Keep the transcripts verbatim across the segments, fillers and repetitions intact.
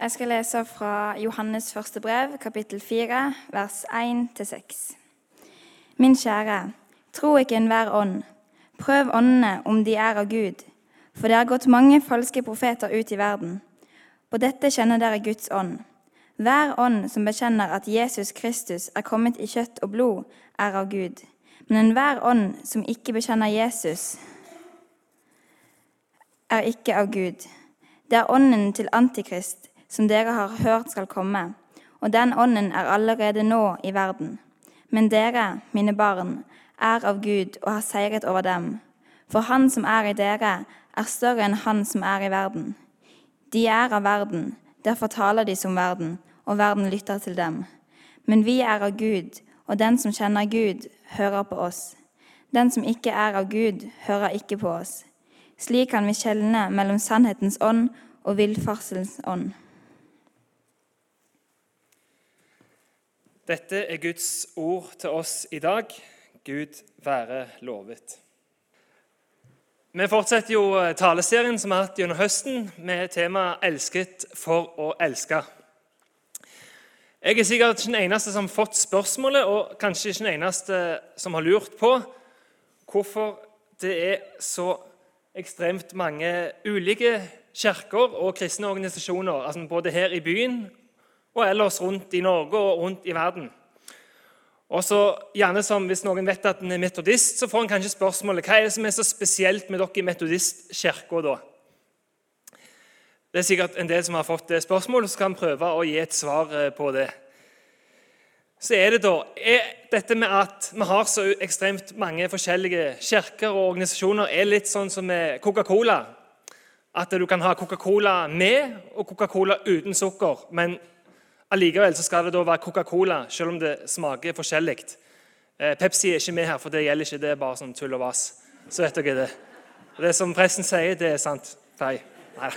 Jeg skal lese fra Johannes første brev, kapittel fire, vers en til seks. Min kjære, tro ikke enhver ånd. Prøv åndene om de er av Gud, for det har gått mange falske profeter ut i verden. På dette kjenner dere Guds ånd. Hver ånd som bekjenner at Jesus Kristus er kommet i kjøtt og blod, er av Gud. Men enhver ånd som ikke bekjenner Jesus, er ikke av Gud. Det er ånden til Antikrist, som dere har hørt skal komme, og den ånden er allerede nå i verden. Men dere, mine barn, er av Gud og har seiret over dem. For han som er i dere, er større enn han som er i verden. De er av verden, derfor taler de som verden, og verden lytter til dem. Men vi er av Gud, og den som kjenner Gud, hører på oss. Den som ikke er av Gud, hører ikke på oss. Slik kan vi skjelne mellom sannhetens ånd og villfarsels ånd. Dette er Guds ord til oss i dag. Gud være lovet. Vi fortsetter jo taleserien som vi har hatt gjennom høsten med temaet «Elsket for å elske». Jeg er sikkert ikke den eneste som har fått spørsmålet, og kanskje ikke den eneste som har lurt på hvorfor det er så ekstremt mange ulike kirker og kristne organisasjoner, altså både her i byen og ellers rundt i Norge og rundt i verden. Og så gjerne som hvis noen vet at den er metodist, så får en kanskje spørsmålet, hva er det som er så spesielt med dere i metodistkirken da? Det er sikkert en del som har fått det spørsmålet, så kan vi prøve å gi et svar på det. Så er det da, er dette med at vi har så ekstremt mange forskjellige kirker og organisasjoner, er litt sånn som med Coca-Cola. At du kan ha Coca-Cola med og Coca-Cola uten sukker, men allikevel så skal det da være Coca-Cola, selv om det smaker forskjellig. Pepsi er ikke med her, for det gjelder ikke, det er bare sånn tull og vas. Så vet dere det. Det som presten sier, det er sant. Fei. Nei.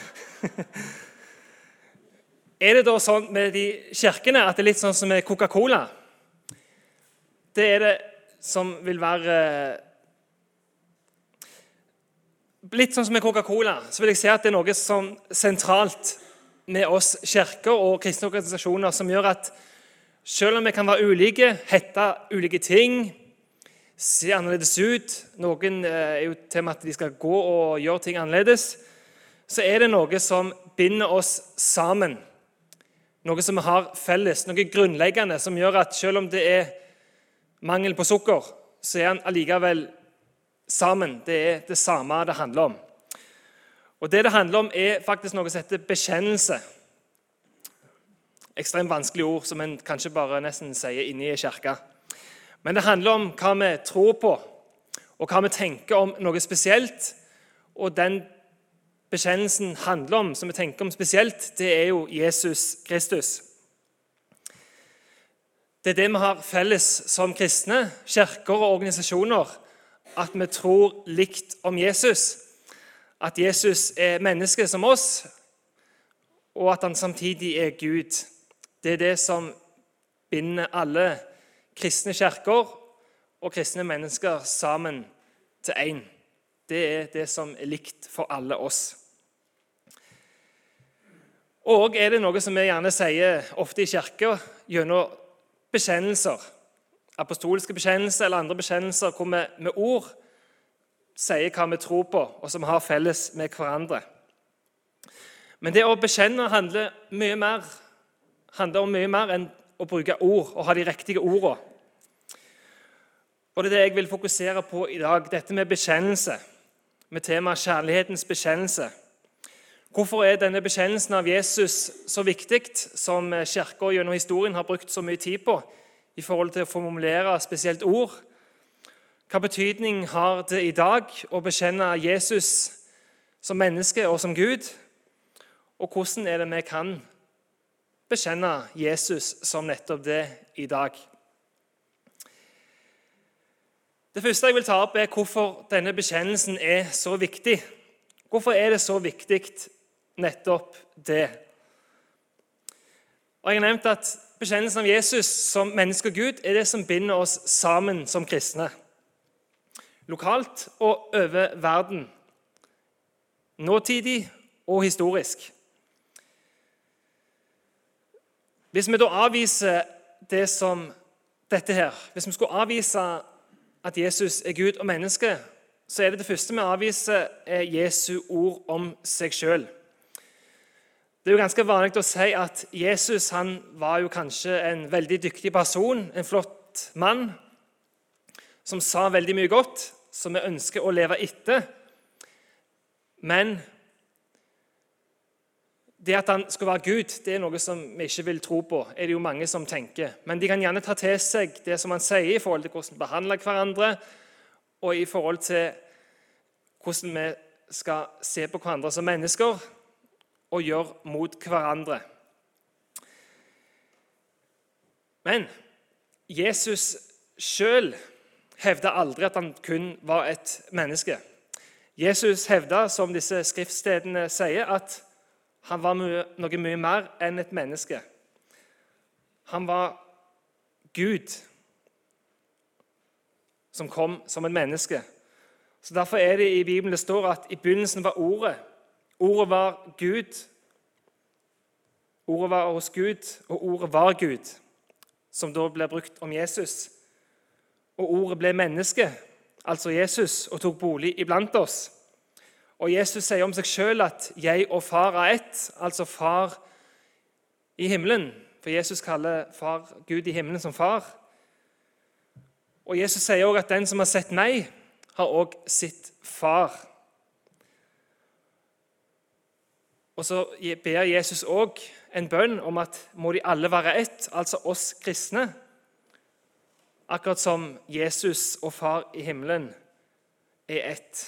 Er det da sånn med de kirkene at det er litt sånn som med Coca-Cola? Det er det som vil være litt sånn som med Coca-Cola. Så vil jeg si at det er noe som sentralt med oss kirker og kristne organisasjoner som gjør at selv om vi kan være ulike, hette ulike ting, se annerledes ut, noen er jo til med at de skal gå og gjøre ting annerledes, så er det noe som binder oss sammen. Noe som vi har felles, noe grunnleggende som gjør at selv om det er mangel på sukker, så er han allikevel sammen. Det er det samme det handler om. Og det det handler om er faktisk noe som heter bekjennelse. Ekstremt vanskelig ord som en kanskje bare nesten sier inne i kirka. Men det handler om hva vi tror på, og hva vi tenker om noe spesielt. Og den bekjennelsen handler om, som vi tenker om spesielt, det er jo Jesus Kristus. Det er det vi har felles som kristne, kirker og organisasjoner, at vi tror likt om Jesus. At Jesus er menneske som oss, og at han samtidig er Gud. Det er det som binder alle kristne kirker og kristne mennesker sammen til en. Det er det som er likt for alle oss. Og er det noe som vi gjerne sier ofte i kirken gjennom bekjennelser, apostoliske bekjennelser eller andre bekjennelser, hvor vi med ord sier hva vi tror på, og som vi har felles med hverandre. Men det å bekjenne handler, mye mer, handler om mye mer enn å bruke ord og ha de riktige ordene. Og det er det jeg vil fokusere på i dag, dette med bekjennelse, med temaet kjærlighetens bekjennelse. Hvorfor er denne bekjennelsen av Jesus så viktig, som kirken gjennom historien har brukt så mye tid på, i forhold til å formulere spesielt ord? Hva betydning har det i dag å bekjenne Jesus som menneske og som Gud? Og hvordan er det vi kan bekjenne Jesus som nettopp det i dag? Det første jeg vil ta opp er hvorfor denne bekjennelsen er så viktig. Hvorfor er det så viktig nettopp det? Og jeg har nevnt at bekjennelsen av Jesus som menneske og Gud er det som binder oss sammen som kristne. Lokalt og over verden. Nåtidig og historisk. Hvis vi da avviser det som dette her, hvis vi skulle avvise at Jesus er Gud og menneske, så er det det første vi avviser er Jesu ord om seg selv. Det er jo ganske vanlig å si at Jesus han var jo kanskje en veldig dyktig person, en flott mann, som sa veldig mye godt, som vi ønsker å leve etter. Men det at han skulle være Gud, det er noe som vi ikke vil tro på, er det jo mange som tenker. Men de kan gjerne ta til seg det som han sier i forhold til hvordan vi behandler hverandre, og i forhold til hvordan vi skal se på hverandre som mennesker og gjøre mot hverandre. Men Jesus selv hevdet aldri at han kun var et menneske. Jesus hevdet, som disse skriftstedene sier, at han var mye, noe mye mer enn et menneske. Han var Gud som kom som et menneske. Så Derfor er det i Bibelen det står at i begynnelsen var Ordet. Ordet var Gud. Ordet var hos Gud, og ordet var Gud, som da ble brukt om Jesus. Og ordet ble menneske, altså Jesus, og tok bolig iblant oss. Og Jesus sier om seg selv at jeg og far er ett, altså far i himmelen. For Jesus kaller far Gud i himmelen som far. Og Jesus sier også at den som har sett meg, har også sett far. Og så ber Jesus også en bønn om at må de alle være ett, altså oss kristne. Akkurat som Jesus og far i himmelen er ett.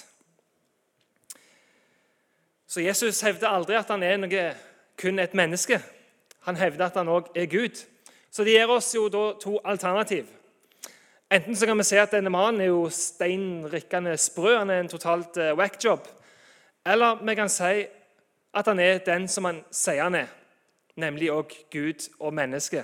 Så Jesus hevder aldri at han er noe, kun et menneske. Han hevder at han også er Gud. Så det gir oss jo da to alternativ. Enten så kan vi se at denne mannen er jo steinrikkende sprø, han er en totalt uh, whack-job. Eller vi kan si at han er den som han sier han er, nemlig også Gud og menneske.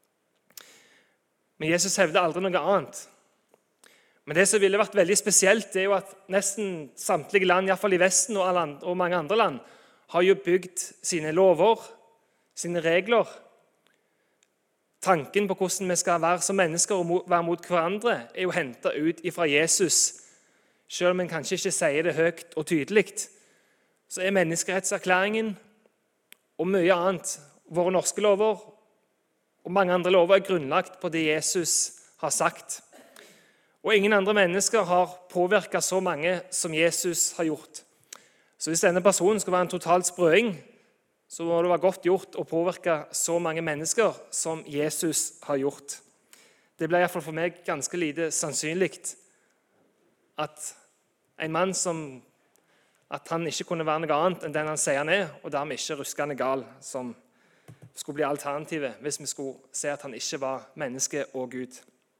Men Jesus hevder aldri noe annet. Men det som ville vært veldig spesielt, det er jo at nesten samtlige land, i hvert fall i Vesten og, alle andre, og mange andre land, har jo bygd sine lover, sine regler. Tanken på hvordan vi skal være som mennesker og være mot hverandre, er jo hentet ut fra Jesus. Selv om en kanskje ikke sier det høyt og tydelig, så er menneskerettserklæringen og mye annet, våre norske lover og mange andre lover, er grunnlagt på det Jesus har sagt. Og ingen andre mennesker har påvirket så mange som Jesus har gjort. Så hvis denne personen skal være en totalt sprøing, så må det være godt gjort å påvirke så mange mennesker som Jesus har gjort. Det ble i hvert fall for meg ganske lite sannsynlig at en mann som at han ikke kunne være noe annet enn den han sier han er, og dermed ikke ruskende gal, som skulle bli alternativet hvis vi skulle se at han ikke var menneske og Gud.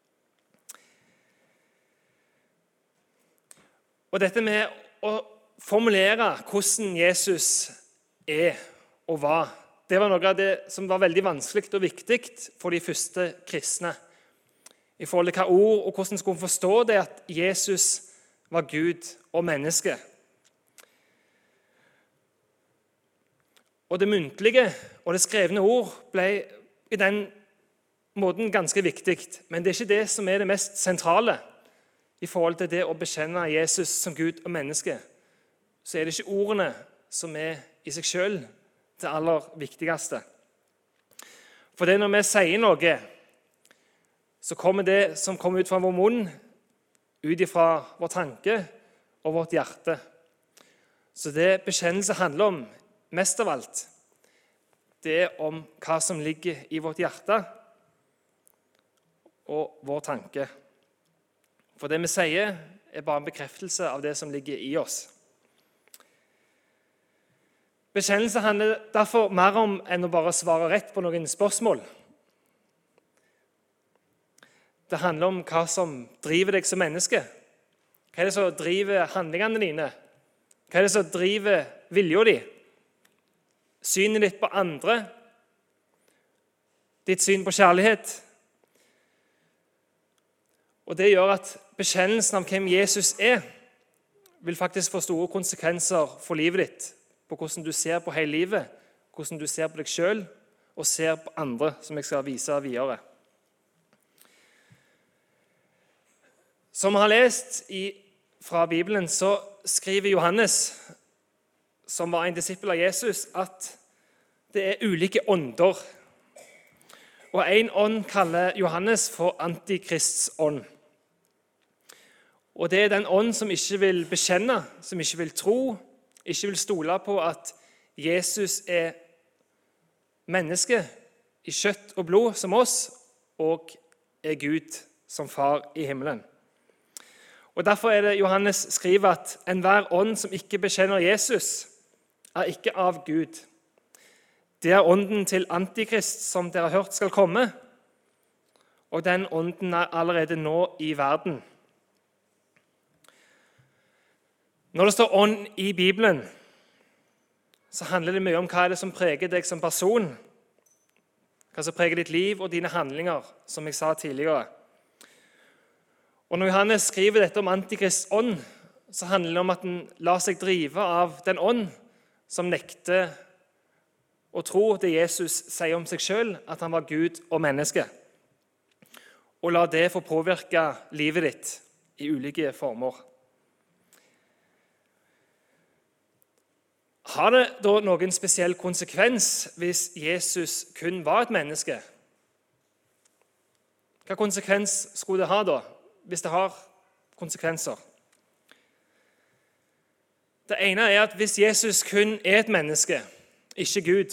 Og dette med å formulere hvordan Jesus er og var, det var noe av det som var veldig vanskelig og viktig for de første kristne. I forhold til hva ord og hvordan skulle forstå det at Jesus var Gud og menneske. Og det muntlige og det skrevne ord ble i den måten ganske viktig, men det er ikke det som er det mest sentrale. I forhold til det å bekjenne Jesus som Gud og menneske, så er det ikke ordene som er i seg selv det aller viktigste. For det når vi sier noe, så kommer det som kommer ut fra vår munn, ut fra vår tanke og vårt hjerte. Så det bekjennelse handler om, mest av alt, det er om hva som ligger i vårt hjerte og vår tanke. For det vi sier, er bare en bekreftelse av det som ligger i oss. Bekjennelse handler derfor mer om enn å bare svare rett på noen spørsmål. Det handler om hva som driver deg som menneske. Hva er det som driver handlingene dine? Hva er det som driver viljen din? Synet ditt på andre? Ditt syn på kjærlighet? Og det gjør at bekjennelsen av hvem Jesus er, vil faktisk få store konsekvenser for livet ditt, på hvordan du ser på hele livet, hvordan du ser på deg selv, og ser på andre, som jeg skal vise videre. Som vi har lest i, fra Bibelen, så skriver Johannes, som var en disippel av Jesus, at det er ulike ånder. Og en ånd kaller Johannes for antikrists ånd. Og det er den ånd som ikke vil bekjenne, som ikke vil tro, ikke vil stole på at Jesus er menneske i kjøtt og blod som oss, og er Gud som far i himmelen. Og Derfor er det Johannes skriver at enhver ånd som ikke bekjenner Jesus, er ikke av Gud. Det er ånden til Antikrist som dere har hørt skal komme, og den ånden er allerede nå i verden. Når det står ånd i Bibelen, så handler det mye om hva er det som preger deg som person, hva som preger ditt liv og dine handlinger, som jeg sa tidligere. Og Når Johannes skriver dette om Antikrists ånd, så handler det om at den lar seg drive av den ånd som nekter å tro det Jesus sier om seg selv, at han var Gud og menneske, og la det få påvirke livet ditt i ulike former. Har det da noen spesiell konsekvens hvis Jesus kun var et menneske? Hva konsekvens skulle det ha da, hvis det har konsekvenser? Det ene er at hvis Jesus kun er et menneske, ikke Gud,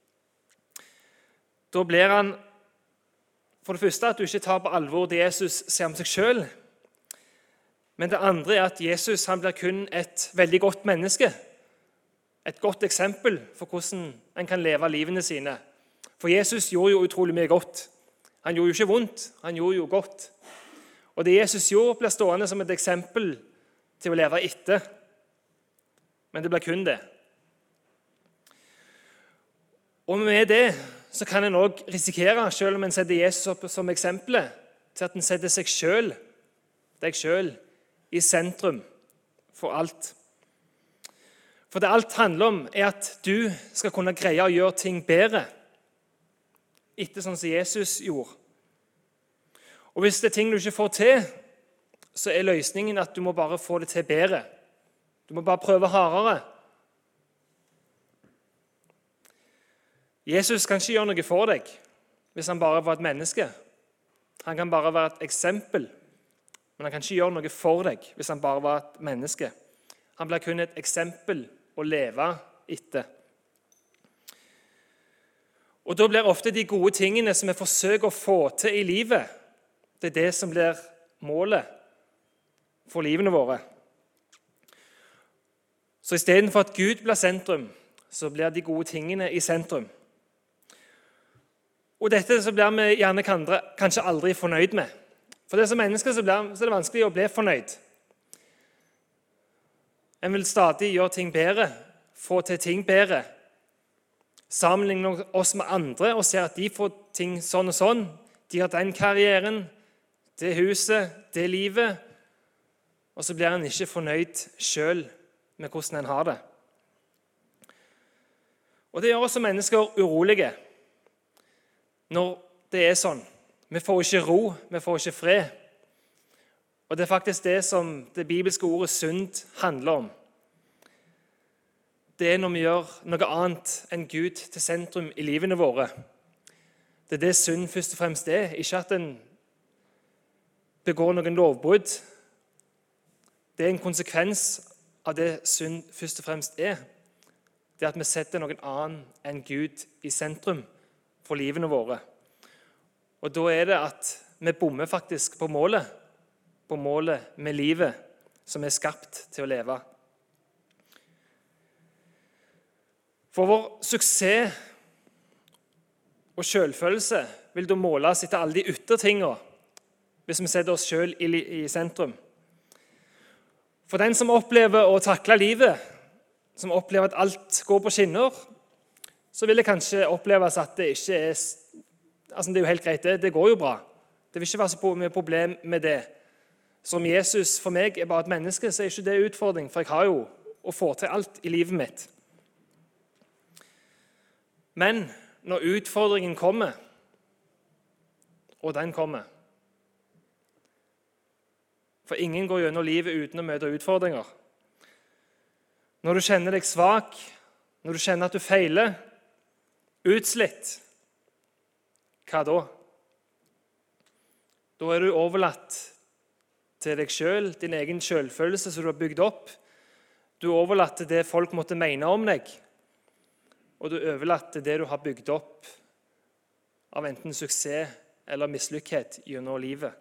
da blir han for det første at du ikke tar på alvor det Jesus sier om seg selv, men det andre er at Jesus han blir kun et veldig godt menneske, et godt eksempel for hvordan en kan leve livene sine. For Jesus gjorde jo utrolig mye godt. Han gjorde jo ikke vondt, han gjorde jo godt. Og det Jesus gjorde, blir stående som et eksempel til å leve etter. Men det blir kun det. Og med det så kan en også risikere, selv om en setter Jesus opp som eksempel, til at en setter seg selv, deg selv, i sentrum for alt. For det alt handler om er at du skal kunne greie å gjøre ting bedre, etter sånn som Jesus gjorde. Og hvis det er ting du ikke får til, så er løsningen at du må bare få det til bedre. Du må bare prøve hardere. Jesus kan ikke gjøre noe for deg hvis han bare var et menneske. Han kan bare være et eksempel, men han kan ikke gjøre noe for deg hvis han bare var et menneske. Han blir kun et eksempel å leve etter. Og da blir ofte de gode tingene som vi forsøker å få til i livet, det er det som blir målet for livene våre. Så i stedet for at Gud blir sentrum, så blir de gode tingene i sentrum. Og dette så blir vi gjerne kanskje aldri fornøyd med. For det som mennesker så, blir, så er det vanskelig å bli fornøyd. En vil stadig gjøre ting bedre, få til ting bedre. Sammenligne oss med andre og se at de får ting sånn og sånn. De har den karrieren, det huset, det livet. Og så blir en ikke fornøyd selv med hvordan en har det. Og det gjør oss som mennesker urolige når det er sånn. Vi får ikke ro, vi får ikke fred. Og det er faktisk det som det bibelske ordet synd handler om. Det er når vi gjør noe annet enn Gud til sentrum i livene våre. Det er det synd først og fremst er. Ikke at en begår noen lovbrudd. Det er en konsekvens av det synd først og fremst er. Det er at vi setter noen annen enn Gud i sentrum for livene våre. Og da er det at vi bommer faktisk på målet, på målet med livet som er skapt til å leve. For vår suksess og selvfølelse vil da måles etter alle de ytre tingene, hvis vi setter oss selv i, i sentrum. For den som opplever å takle livet, som opplever at alt går på skinner, så vil det kanskje oppleves at det ikke er, altså det er jo helt greit, det, det går jo bra. Det vil ikke være så mye problem med det. Som Jesus for meg er bare et menneske, så er ikke det utfordring, for jeg har jo å få til alt i livet mitt. Men når utfordringen kommer, og den kommer. For ingen går gjennom livet uten å møte utfordringer. Når du kjenner deg svak, når du kjenner at du feiler, utslitt, hva da? Da er du overlatt til deg selv, din egen selvfølelse som du har bygd opp. Du er overlatt til det folk måtte mene om deg, og du er overlatt til det du har bygd opp av enten suksess eller mislykkethet gjennom livet.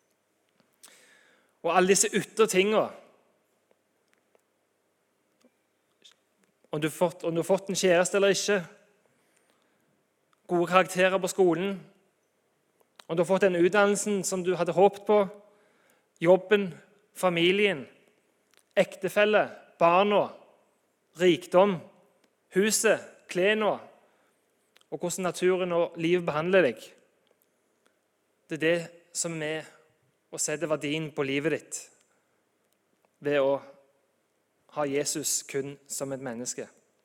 Og alle disse ytre tingene, om du, fått, om du har fått en kjæreste eller ikke, gode karakterer på skolen, om du har fått den utdannelsen som du hadde håpet på, jobben, familien, ektefelle, barna, rikdom, huset, klærne, og hvordan naturen og livet behandler deg. Det er det som er med å sette verdien på livet ditt ved å ha Jesus kun som et menneske.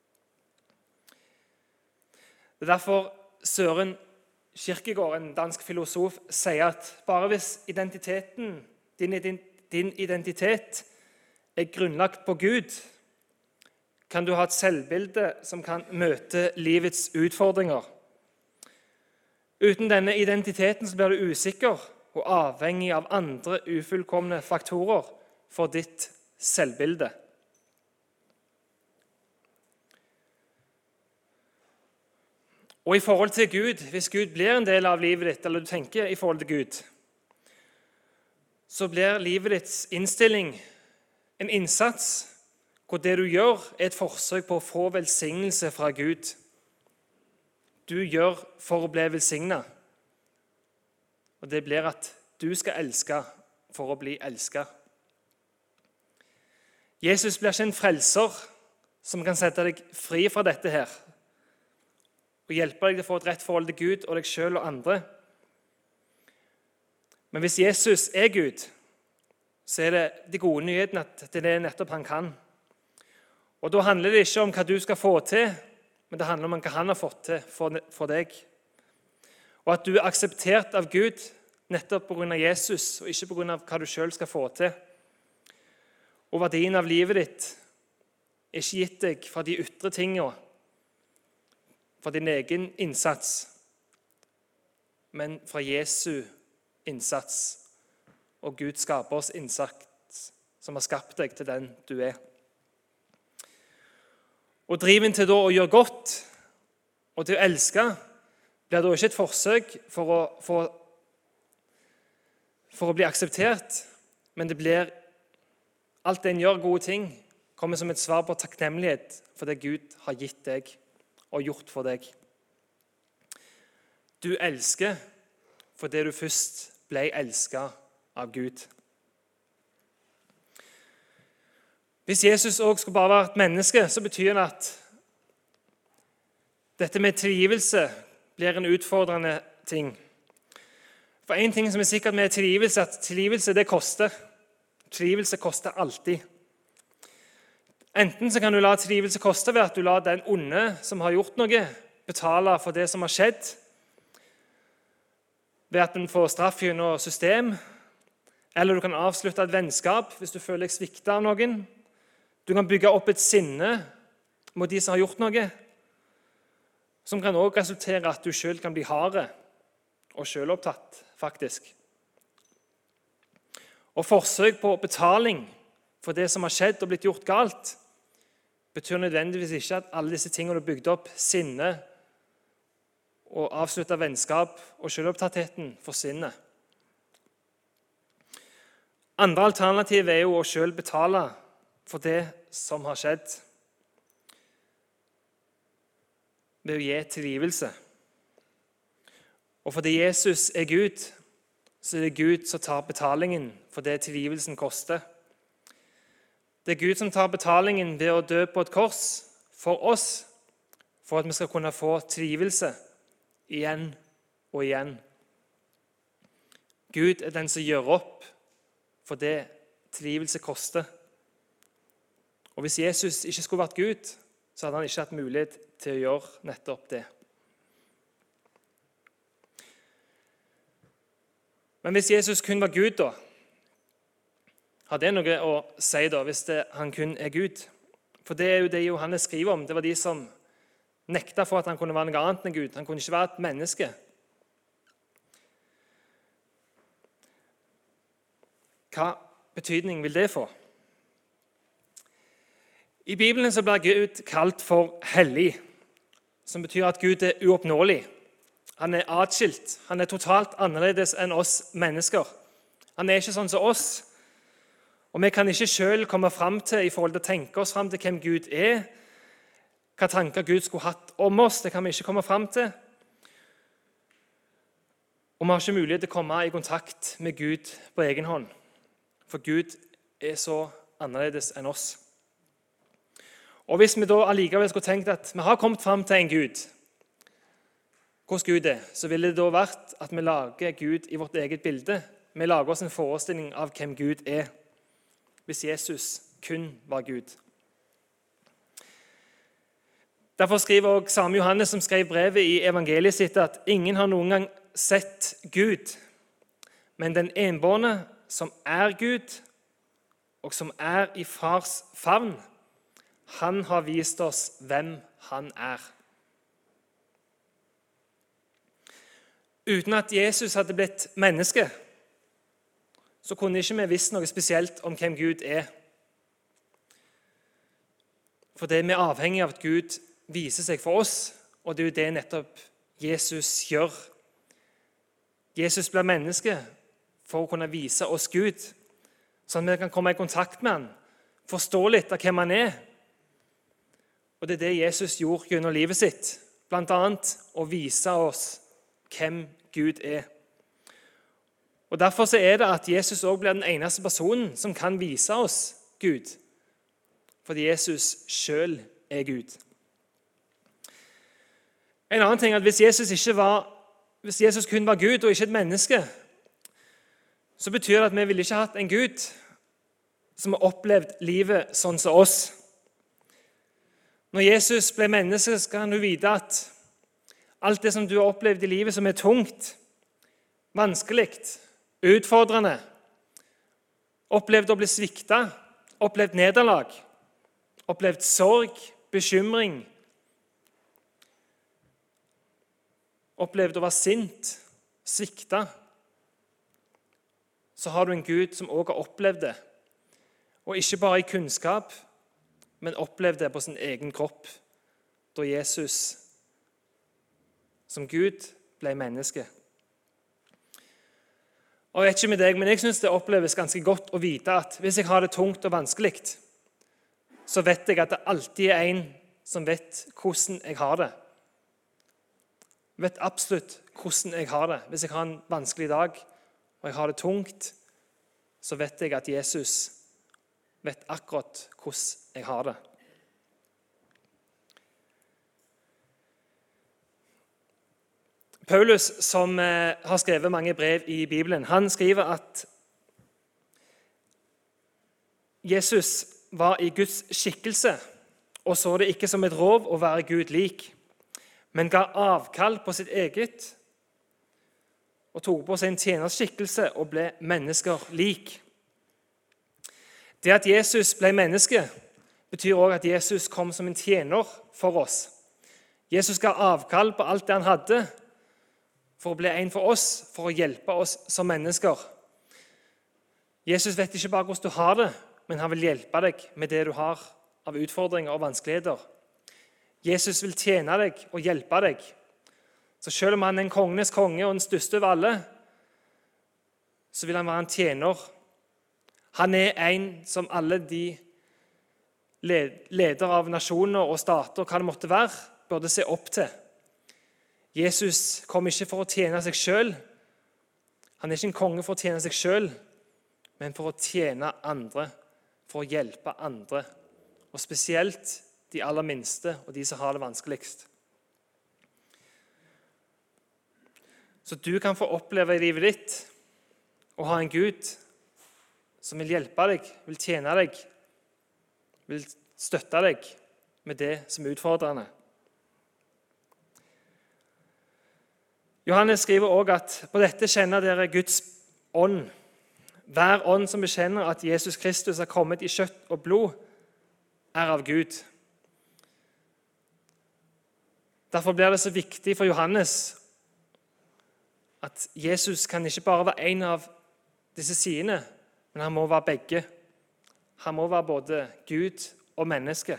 Det er derfor Søren Kierkegaard, en dansk filosof, sier at bare hvis identiteten, din, din identitet er grunnlagt på Gud, kan du ha et selvbilde som kan møte livets utfordringer. Uten denne identiteten så blir du usikker og avhengig av andre ufullkomne faktorer for ditt selvbilde. Og i forhold til Gud, hvis Gud blir en del av livet ditt, eller du tenker i forhold til Gud, så blir livet ditts innstilling en innsats hvor det du gjør er et forsøk på å få velsignelse fra Gud. Du gjør for å bli velsignet. Og det blir at du skal elske for å bli elsket. Jesus blir ikke en frelser som kan sette deg fri fra dette her, og hjelpe deg til å få et rett forhold til Gud og deg selv og andre. Men hvis Jesus er Gud, så er det de gode nyhetene at det er nettopp han kan. Og da handler det ikke om hva du skal få til, men det handler om hva han har fått til for, for deg. Og at du er akseptert av Gud nettopp på grunn av Jesus, og ikke på grunn av hva du selv skal få til. Og verdien av livet ditt er ikke gitt deg fra de ytre tingene, fra din egen innsats, men fra Jesu innsats og Gud skapers innsats som har skapt deg til den du er. Og driven til da å gjøre godt og til å elske blir da ikke et forsøk for å, for, for å bli akseptert, men det blir alt det en gjør gode ting, kommer som et svar på takknemlighet for det Gud har gitt deg og gjort for deg. Du elsker fordi du først ble elsket av Gud. Hvis Jesus også skulle bare være et menneske, så betyr det at dette med tilgivelse blir en utfordrende ting. For en ting som er sikkert med tilgivelse, at tilgivelse det koster. Tilgivelse koster alltid. Enten så kan du la tilgivelse koste ved at du lar den onde som har gjort noe, betale for det som har skjedd, ved at den får straff gjennom system, eller du kan avslutte et vennskap hvis du føler deg sviktet av noen. Du kan bygge opp et sinne mot de som har gjort noe, som kan også resultere at du selv kan bli harde og selvopptatt, faktisk. Og forsøk på betaling for det som har skjedd og blitt gjort galt, betyr nødvendigvis ikke at alle disse tingene du bygde opp, sinne og avsluttet vennskap og selvopptattheten forsvinner. Andre alternativ er jo å selv betale for det som har skjedd, ved å gi tilgivelse. Og fordi Jesus er Gud, så er det Gud som tar betalingen for det tilgivelsen koster. Det er Gud som tar betalingen ved å dø på et kors for oss, for at vi skal kunne få tilgivelse igjen og igjen. Gud er den som gjør opp for det tilgivelse koster. Og hvis Jesus ikke skulle vært Gud, så hadde han ikke hatt mulighet til å gjøre nettopp det. Men hvis Jesus kun var Gud, da, har det noe å si da, hvis det, han kun er Gud? For det er jo det Johannes skriver om. Det var de som nekta for at han kunne være noe annet enn Gud. Han kunne ikke være et menneske. Hva betydning vil det få? I Bibelen så blir Gud kalt for hellig, som betyr at Gud er uoppnåelig. Han er atskilt. Han er totalt annerledes enn oss mennesker. Han er ikke sånn som oss. Og vi kan ikke selv komme frem til, i forhold til å tenke oss frem til hvem Gud er, hva tanker Gud skulle hatt om oss, det kan vi ikke komme frem til. Og vi har ikke mulighet til å komme i kontakt med Gud på egen hånd. For Gud er så annerledes enn oss. Og hvis vi da allikevel skulle tenkt at vi har kommet frem til en Gud, hvordan Gud er, så ville det da vært at vi lager Gud i vårt eget bilde. Vi lager oss en forestilling av hvem Gud er, hvis Jesus kun var Gud. Derfor skriver også samme Johannes, som skrev brevet i evangeliet sitt, at ingen har noen gang sett Gud, men den enbårne som er Gud, og som er i fars favn, han har vist oss hvem han er. Uten at Jesus hadde blitt menneske, så kunne ikke vi visst noe spesielt om hvem Gud er. For det er vi avhengig av at Gud viser seg for oss, og det er jo det nettopp Jesus gjør. Jesus blir menneske for å kunne vise oss Gud, sånn at vi kan komme i kontakt med han, forstå litt av hvem han er. Og det er det Jesus gjorde gjennom livet sitt, blant annet å vise oss hvem Gud er. Og derfor så er det at Jesus også blir den eneste personen som kan vise oss Gud, fordi Jesus selv er Gud. En annen ting er at hvis Jesus, ikke var, hvis Jesus kun var Gud og ikke et menneske, så betyr det at vi ville ikke hatt en Gud som har opplevd livet sånn som oss. Når Jesus ble menneske, skal han jo vite at alt det som du har opplevd i livet som er tungt, vanskelig, utfordrende, opplevd å bli sviktet, opplevd nederlag, opplevd sorg, bekymring, opplevd å være sint, sviktet, så har du en Gud som også har opplevd det, og ikke bare i kunnskap, men opplevde det på sin egen kropp, da Jesus som Gud ble menneske. Og jeg vet ikke med deg, men jeg synes det oppleves ganske godt å vite at hvis jeg har det tungt og vanskelig, så vet jeg at det alltid er en som vet hvordan jeg har det. Jeg vet absolutt hvordan jeg har det. Hvis jeg har en vanskelig dag, og jeg har det tungt, så vet jeg at Jesus vet akkurat hvordan jeg har det. Paulus, som har skrevet mange brev i Bibelen, han skriver at Jesus var i Guds skikkelse og så det ikke som et rov å være Gud lik, men ga avkall på sitt eget og tok på seg en tjenerskikkelse og ble mennesker lik. Det at Jesus ble menneske, betyr også at Jesus kom som en tjener for oss. Jesus ga avkall på alt det han hadde, for å bli en for oss, for å hjelpe oss som mennesker. Jesus vet ikke bare hvordan du har det, men han vil hjelpe deg med det du har av utfordringer og vanskeligheter. Jesus vil tjene deg og hjelpe deg. Så selv om han er en kongenes konge og den største av alle, så vil han være en tjener. Han er en som alle de ledere av nasjoner og stater, hva det måtte være, burde se opp til. Jesus kom ikke for å tjene seg selv. Han er ikke en konge for å tjene seg selv, men for å tjene andre, for å hjelpe andre, og spesielt de aller minste og de som har det vanskeligst. Så du kan få oppleve i livet ditt å ha en Gud som vil hjelpe deg, vil tjene deg, vil støtte deg med det som er utfordrende. Johannes skriver også at på dette kjenner dere Guds ånd. Hver ånd som bekjenner at Jesus Kristus er kommet i kjøtt og blod, er av Gud. Derfor blir det så viktig for Johannes at Jesus kan ikke bare være en av disse sidene, men han må være begge. Han må være både Gud og menneske.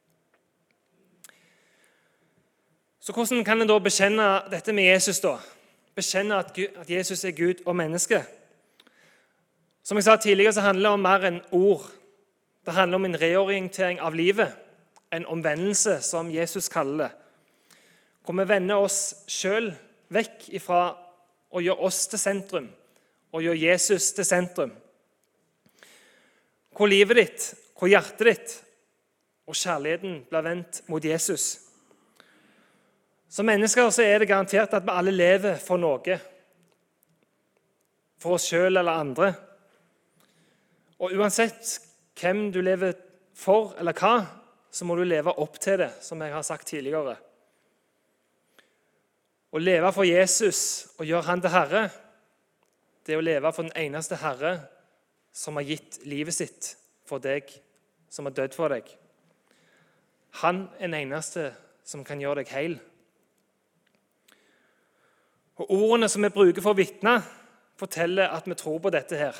Så hvordan kan en da bekjenne dette med Jesus da? Bekjenne at, Gud, at Jesus er Gud og menneske? Som jeg sa tidligere, så handler det om mer enn ord. Det handler om en reorientering av livet, en omvendelse som Jesus kaller det. Hvor vi vender oss selv vekk ifra å gjøre oss til sentrum, og gjøre Jesus til sentrum. Hvor livet ditt, hvor hjertet ditt og kjærligheten blir vendt mot Jesus. Som mennesker så er det garantert at vi alle lever for noe. For oss selv eller andre. Og uansett hvem du lever for eller hva, så må du leve opp til det, som jeg har sagt tidligere. Å leve for Jesus og gjøre han til Herre, det er å leve for den eneste Herre som har gitt livet sitt for deg, som har dødd for deg. Han er den eneste som kan gjøre deg heil. Og ordene som vi bruker for å vitne, forteller at vi tror på dette her.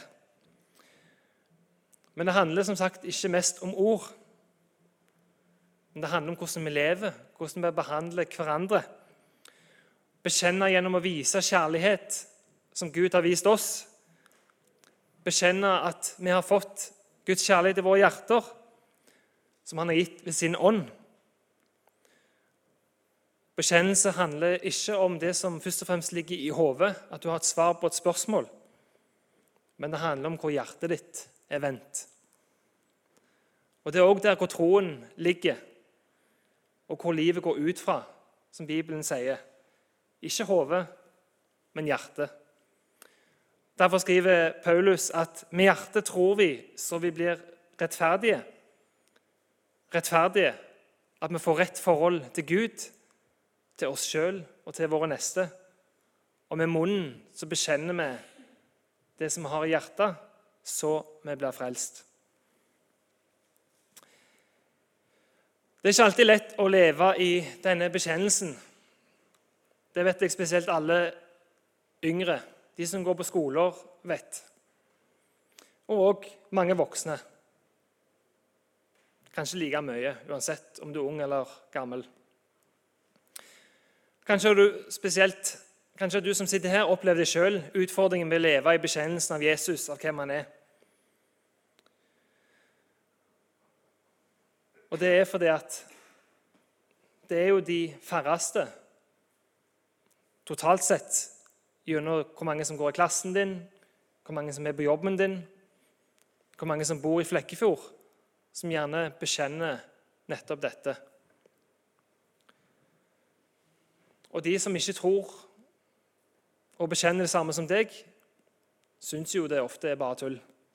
Men det handler som sagt ikke mest om ord. Men det handler om hvordan vi lever, hvordan vi behandler hverandre. Bekjenne gjennom å vise kjærlighet som Gud har vist oss. Bekjenne at vi har fått Guds kjærlighet i våre hjerter, som han har gitt ved sin ånd. Bekjennelse handler ikke om det som først og fremst ligger i hodet, at du har et svar på et spørsmål, men det handler om hvor hjertet ditt er vendt. Og det er også der hvor troen ligger, og hvor livet går ut fra, som Bibelen sier. Ikke hodet, men hjertet. Derfor skriver Paulus at med hjertet tror vi så vi blir rettferdige. Rettferdige, at vi får rett forhold til Gud, til oss selv og til våre neste. Og med munnen så bekjenner vi det som vi har i hjertet, så vi blir frelst. Det er ikke alltid lett å leve i denne bekjennelsen. Det vet jeg spesielt alle yngre, de som går på skoler, vet. Og også mange voksne. Kanskje like mye, uansett om du er ung eller gammel. Kanskje du spesielt, kanskje du som sitter her opplever det selv, utfordringen med å leve i bekjennelsen av Jesus, av hvem han er. Og det er fordi at det er jo de færreste, totalt sett, gjennom hvor mange som går i klassen din, hvor mange som er på jobben din, hvor mange som bor i Flekkefjord, som gjerne bekjenner nettopp dette. Og de som ikke tror og bekjenner det samme som deg, synes jo det ofte er bare tull.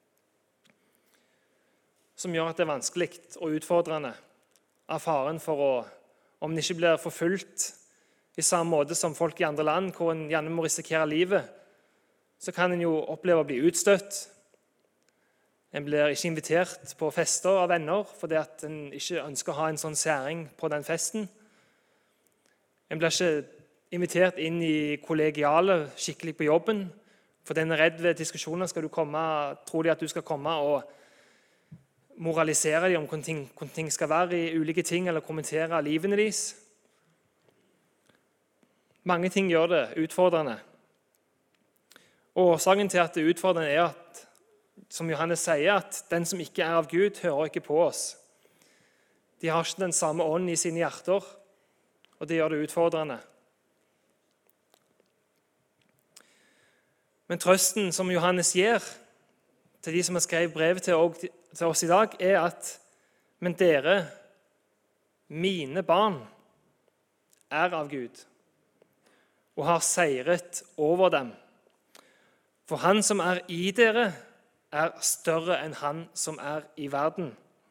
Som gjør at det er vanskelig og utfordrende av faren for å, om en ikke blir forfulgt i samme måte som folk i andre land, hvor en gjerne må risikere livet, så kan en jo oppleve å bli utstøtt. En blir ikke invitert på fester av venner, fordi at en ikke ønsker å ha en sånn særing på den festen. En blir ikke invitert inn i kollegiale skikkelig på jobben, for den er redd ved diskusjoner. Skal du komme, tror de at du skal komme og moralisere dem om hvordan ting, hvordan ting skal være i ulike ting, eller kommentere livene deres. Mange ting gjør det utfordrende. Og årsaken til at det er utfordrende er at, som Johannes sier, at den som ikke er av Gud, hører ikke på oss. De har ikke den samme ånd i sine hjerter, og det gjør det utfordrende. Men trøsten som Johannes gir til de som har skrevet brevet til, til oss i dag, er at men dere, mine barn, er av Gud og har seiret over dem. For han som er i dere, er større enn han som er i verden.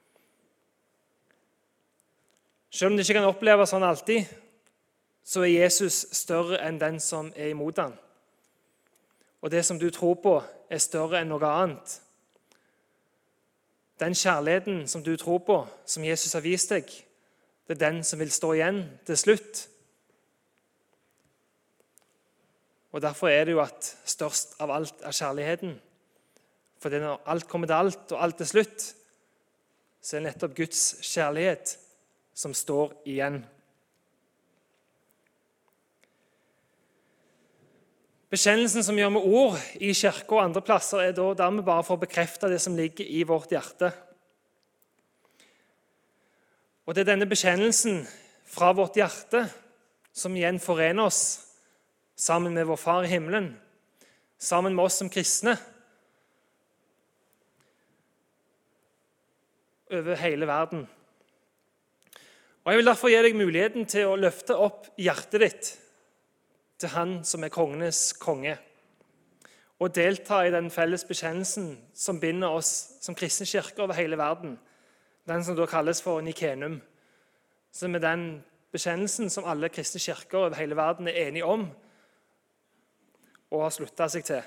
Selv om det ikke kan oppleves sånn alltid, så er Jesus større enn den som er imot han. og det som du tror på, er større enn noe annet. Den kjærligheten som du tror på, som Jesus har vist deg, det er den som vil stå igjen til slutt. Og derfor er det jo at størst av alt er kjærligheten. For det når alt kommer til alt, og alt er slutt, så er det nettopp Guds kjærlighet som står igjen. Bekjennelsen som gjør med ord i kirke og andre plasser, er da dermed bare for å bekrefte det som ligger i vårt hjerte. Og det er denne bekjennelsen fra vårt hjerte som igjen forener oss sammen med vår Far i himmelen, sammen med oss som kristne, over hele verden. Og jeg vil derfor gi deg muligheten til å løfte opp hjertet ditt til Han som er kongenes konge, og delta i den felles bekjennelsen som binder oss som kristne kirker over hele verden, den som da kalles for Nikenum, som er den bekjennelsen som alle kristne kirker over hele verden er enige om og har sluttet seg til.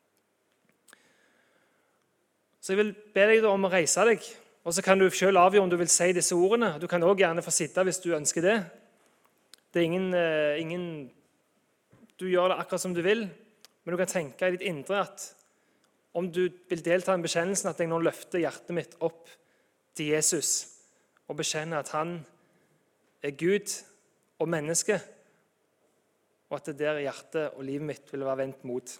Så jeg vil be deg da om å reise deg, og så kan du selv avgjøre om du vil si disse ordene. Du kan også gjerne få sitte hvis du ønsker det. Det er ingen, uh, ingen Du gjør det akkurat som du vil, men du kan tenke i ditt indre at om du vil delta i en bekjennelsen, at jeg nå løfter hjertet mitt opp til Jesus og bekjenner at han er Gud og menneske, og at det der hjertet og livet mitt vil være vendt mot.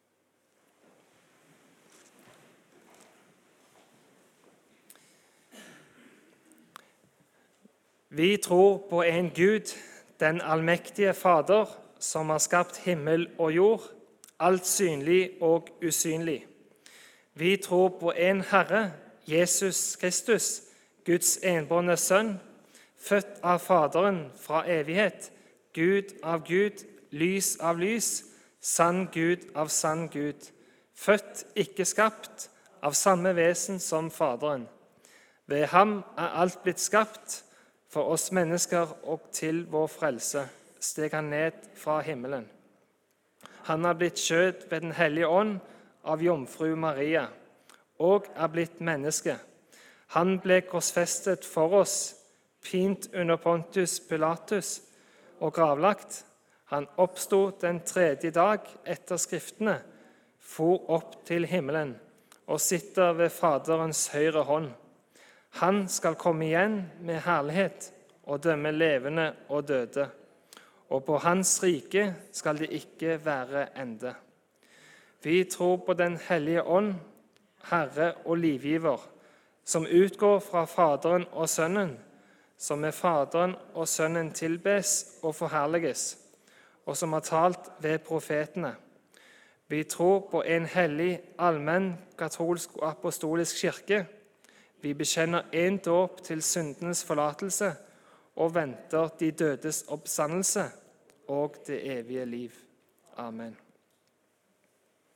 Vi tror på en Gud, den allmektige Fader, som har skapt himmel og jord, alt synlig og usynlig. Vi tror på en Herre, Jesus Kristus, Guds enbårne sønn, født av Faderen fra evighet, Gud av Gud, lys av lys, sann Gud av sann Gud, født, ikke skapt, av samme vesen som Faderen. Ved ham er alt blitt skapt, for oss mennesker og til vår frelse steg han ned fra himmelen. Han er blitt kjød ved den hellige ånd av jomfru Maria, og er blitt menneske. Han ble korsfestet for oss, pint under Pontius Pilatus og gravlagt. Han oppstod den tredje dag etter skriftene, for opp til himmelen og sitter ved Faderens høyre hånd. Han skal komme igjen med herlighet og dømme levende og døde, og på hans rike skal det ikke være ende. Vi tror på den hellige ånd, Herre og livgiver, som utgår fra Faderen og Sønnen, som med Faderen og Sønnen tilbes og forherliges, og som har talt ved profetene. Vi tror på en hellig, allmenn, katolsk og apostolisk kirke. Vi bekjenner en dåp til syndenes forlatelse og venter de dødes oppstandelse og det evige liv. Amen.